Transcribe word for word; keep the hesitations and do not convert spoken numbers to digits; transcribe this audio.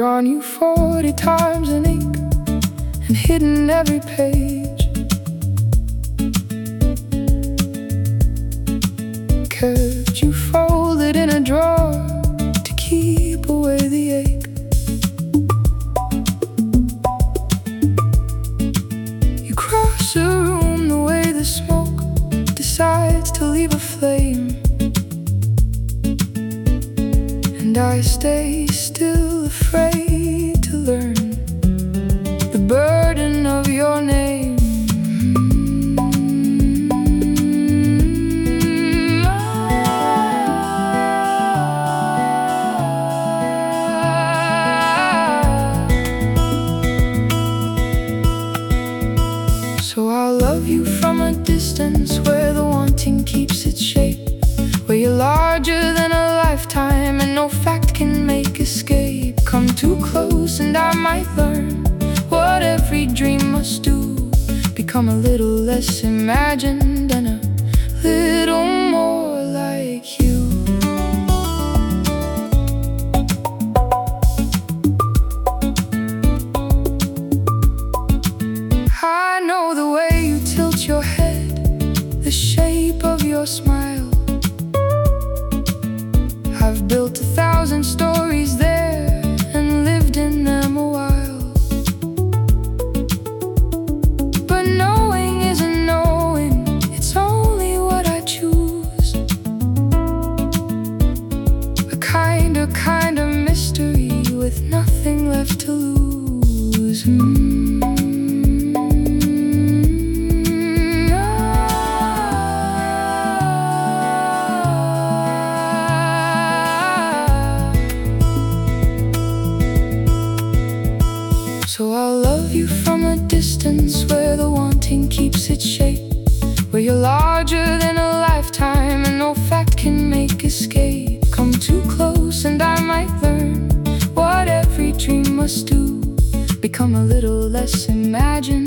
drawn you forty times in ink and hidden every page. Kept you folded in a drawer to keep away the ache. You cross a room the way the smoke decides to leave a flame, and I stay still, afraid to learn the burden of your name. So I'll love you from a distance, where the wanting keeps its shape, where you're larger than a lifetime and no fact can make escape. Come too close and I might learn what every dream must do, become a little less imagined and a little more like you. I know the way you tilt your head, the shape of your smile. I've built a thousand stories there and lived in them a while, but knowing isn't knowing, it's only what I choose. A kind of, kind of mystery with nothing left to lose. mm. So I'll love you from a distance, where the wanting keeps its shape, where you're larger than a lifetime and no fact can make escape. Come too close and I might learn what every dream must do, become a little less imagined